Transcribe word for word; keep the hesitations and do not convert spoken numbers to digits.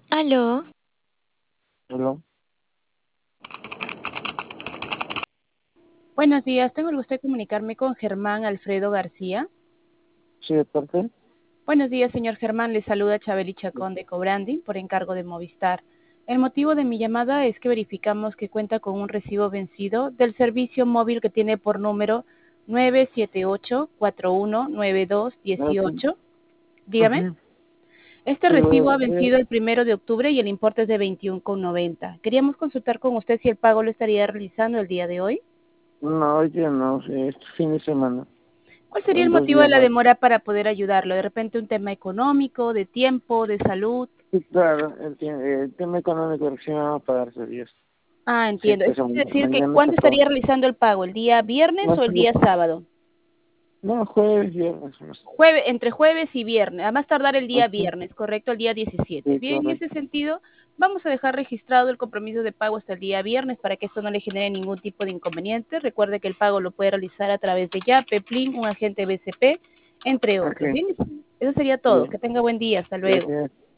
Aló, Hello. Buenos días, tengo el gusto de comunicarme con Germán Alfredo García. Sí, de parte. Buenos días, señor Germán, le saluda Chabeli Chacón de Cobranding por encargo de Movistar. El motivo de mi llamada es que verificamos que cuenta con un recibo vencido del servicio móvil que tiene por número nueve siete ocho, cuatro uno nueve dos Ah, sí. uno ocho. Dígame. Ujú. Este Sí, recibo ha lo- eh, vencido el primero de octubre y el importe es de veintiuno con noventa. Queríamos consultar con usted si el pago lo estaría realizando el día de hoy. no, hoy día no, sí, este fin de semana. ¿Cuál sería el En dos motivo de días la más. demora para poder ayudarlo? ¿De repente un tema económico, de tiempo, de salud? Sí, claro, el, tie- el tema económico recién vamos a pagar ese día. Ah, Sí, entiendo. pues Eso quiere ma- decir que mañana se ¿cuándo paga. estaría realizando el pago? ¿El día viernes No, o el sí, día sábado? no, jueves, viernes. No sé. Jueves, entre jueves y viernes, a más tardar el día Ujú. viernes, correcto, el día diecisiete. Sí, Bien, en ese correcto. sentido, vamos a dejar registrado el compromiso de pago hasta el día viernes para que esto no le genere ningún tipo de inconveniente. Recuerde que el pago lo puede realizar a través de Yape, Plin, un agente B C P, entre otros. Ok, Bien, eso sería todo. bien. Que tenga buen día. Hasta luego. Gracias.